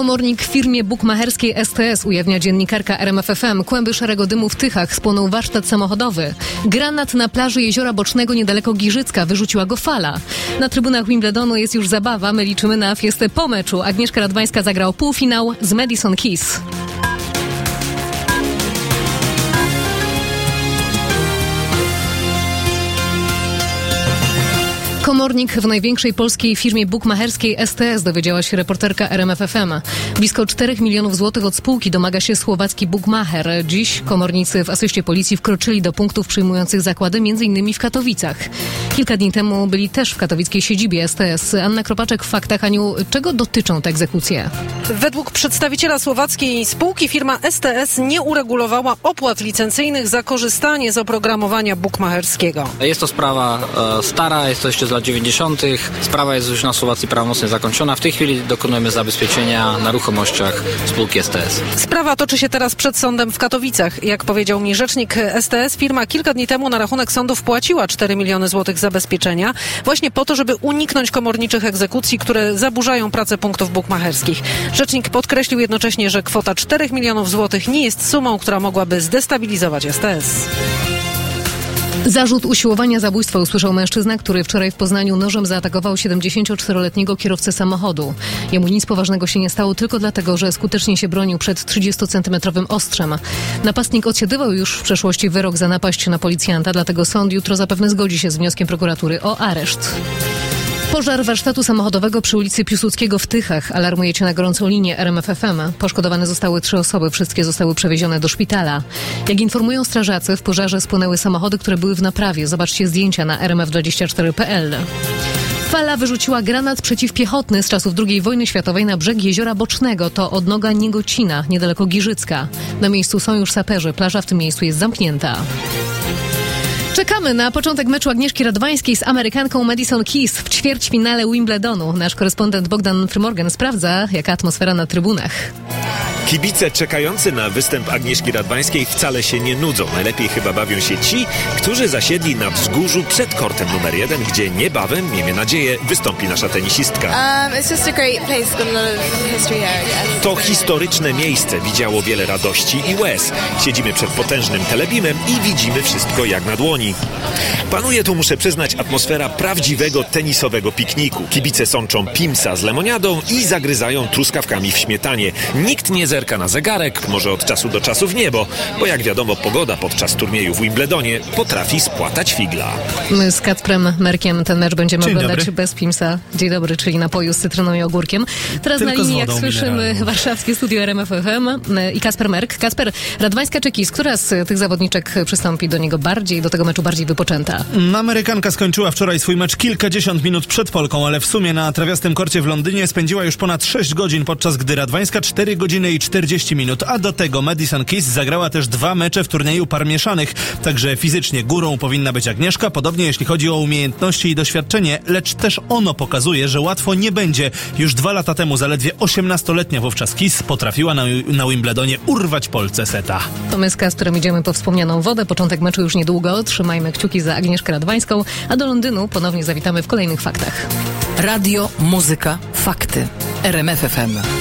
Komornik w firmie bukmacherskiej STS, ujawnia dziennikarka RMF FM. Kłęby szarego dymu w Tychach, spłonął warsztat samochodowy. Granat na plaży Jeziora Bocznego niedaleko Giżycka, wyrzuciła go fala. Na trybunach Wimbledonu jest już zabawa, my liczymy na fiestę po meczu. Agnieszka Radwańska zagra o półfinał z Madison Keys. Komornik w największej polskiej firmie bukmacherskiej STS, dowiedziała się reporterka RMF FM. Blisko 4 milionów złotych od spółki domaga się słowacki bukmacher. Dziś komornicy w asyście policji wkroczyli do punktów przyjmujących zakłady, m.in. w Katowicach. Kilka dni temu byli też w katowickiej siedzibie STS. Anna Kropaczek w Faktach. Aniu, czego dotyczą te egzekucje? Według przedstawiciela słowackiej spółki firma STS nie uregulowała opłat licencyjnych za korzystanie z oprogramowania bukmacherskiego. Jest to sprawa stara, jest to jeszcze z lat 90. Sprawa jest już na Słowacji prawomocnie zakończona. W tej chwili dokonujemy zabezpieczenia na ruchomościach spółki STS. Sprawa toczy się teraz przed sądem w Katowicach. Jak powiedział mi rzecznik STS, firma kilka dni temu na rachunek sądu wpłaciła 4 miliony złotych zabezpieczenia właśnie po to, żeby uniknąć komorniczych egzekucji, które zaburzają pracę punktów bukmacherskich. Rzecznik podkreślił jednocześnie, że kwota 4 milionów złotych nie jest sumą, która mogłaby zdestabilizować STS. Zarzut usiłowania zabójstwa usłyszał mężczyzna, który wczoraj w Poznaniu nożem zaatakował 74-letniego kierowcę samochodu. Jemu nic poważnego się nie stało tylko dlatego, że skutecznie się bronił przed 30-centymetrowym ostrzem. Napastnik odsiadywał już w przeszłości wyrok za napaść na policjanta, dlatego sąd jutro zapewne zgodzi się z wnioskiem prokuratury o areszt. Pożar warsztatu samochodowego przy ulicy Piłsudskiego w Tychach. Alarmujecie na gorącą linię RMF FM. Poszkodowane zostały 3 osoby. Wszystkie zostały przewiezione do szpitala. Jak informują strażacy, w pożarze spłonęły samochody, które były w naprawie. Zobaczcie zdjęcia na rmf24.pl. Fala wyrzuciła granat przeciwpiechotny z czasów II wojny światowej na brzeg Jeziora Bocznego. To odnoga Niegocina, niedaleko Giżycka. Na miejscu są już saperzy. Plaża w tym miejscu jest zamknięta. Czekamy na początek meczu Agnieszki Radwańskiej z Amerykanką Madison Keys w ćwierćfinale Wimbledonu. Nasz korespondent Bogdan Frymorgan sprawdza, jaka atmosfera na trybunach. Kibice czekający na występ Agnieszki Radwańskiej wcale się nie nudzą. Najlepiej chyba bawią się ci, którzy zasiedli na wzgórzu przed kortem numer 1, gdzie niebawem, miejmy nadzieję, wystąpi nasza tenisistka. To historyczne miejsce widziało wiele radości i łez. Siedzimy przed potężnym telebimem i widzimy wszystko jak na dłoni. Panuje tu, muszę przyznać, atmosfera prawdziwego tenisowego pikniku. Kibice sączą pimsa z lemoniadą i zagryzają truskawkami w śmietanie. Nikt nie zerka na zegarek, może od czasu do czasu w niebo, bo jak wiadomo, pogoda podczas turnieju w Wimbledonie potrafi spłatać figla. My z Kacprem Merkiem ten mecz będziemy oglądać bez pimsa. Dzień dobry, czyli napoju z cytryną i ogórkiem. Teraz tylko na linii, jak słyszymy, warszawskie studio RMF FM i Kacper Merk. Kacper, Radwańska czy Keys, która z tych zawodniczek przystąpi do niego bardziej, do tego meczu bardziej wypoczęta? Amerykanka skończyła wczoraj swój mecz kilkadziesiąt minut przed Polką, ale w sumie na trawiastym korcie w Londynie spędziła już ponad 6 godzin, podczas gdy Radwańska 4 godziny i 40 minut, a do tego Madison Keys zagrała też 2 mecze w turnieju par mieszanych, także fizycznie górą powinna być Agnieszka, podobnie jeśli chodzi o umiejętności i doświadczenie, lecz też ono pokazuje, że łatwo nie będzie. Już 2 lata temu zaledwie 18-letnia wówczas Keys potrafiła na Wimbledonie urwać Polce seta. To my z Kasprem idziemy po wspomnianą wodę, początek meczu już niedługo, trzymajmy kciuki za Agnieszkę Radwańską, a do Londynu ponownie zawitamy w kolejnych faktach. Radio, muzyka, fakty. RMF FM.